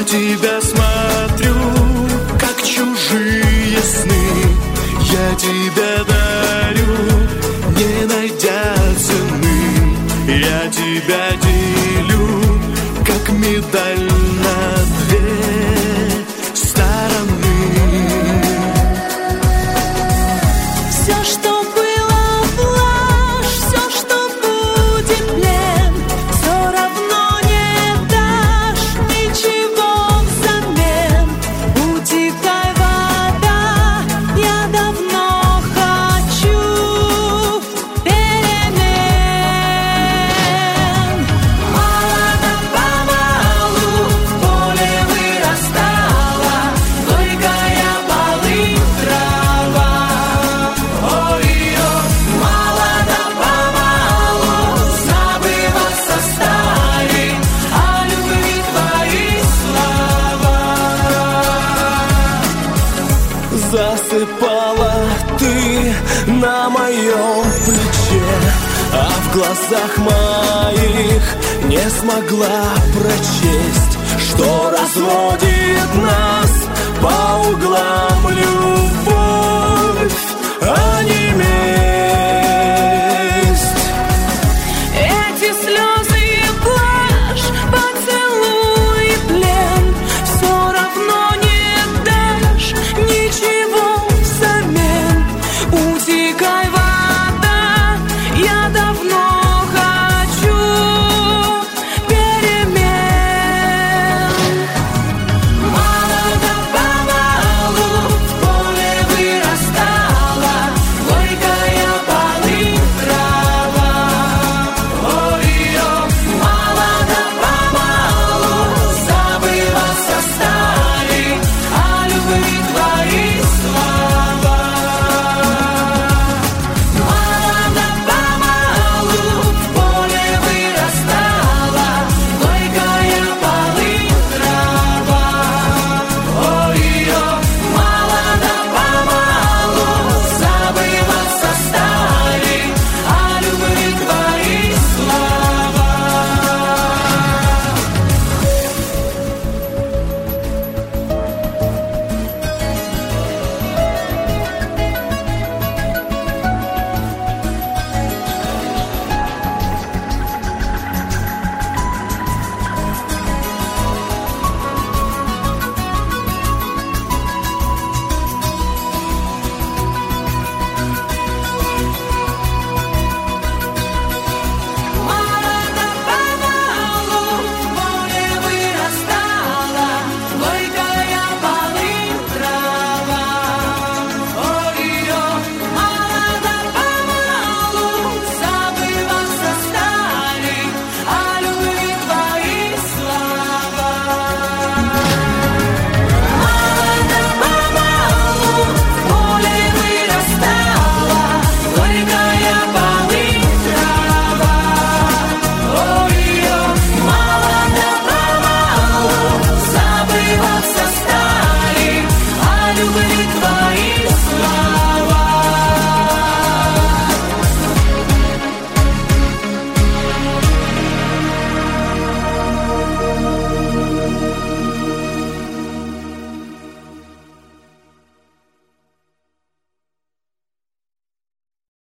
тебя смотрю, как чужие сны. Я тебя дарю, не найдя цены. Я тебя делю, как медаль на две стороны. Все, что было блажь, все, что будет плен, все равно не дашь ничего взамен. Утекай, вода, я давно хочу перемен. Мало-помалу в поле вырастала горькая полынь трава. Ой-ой, мало-помалу забываться стали о любви твои слова. Засыпала ты на моем плече, а в глазах моих не смогла прочесть, что разводит нас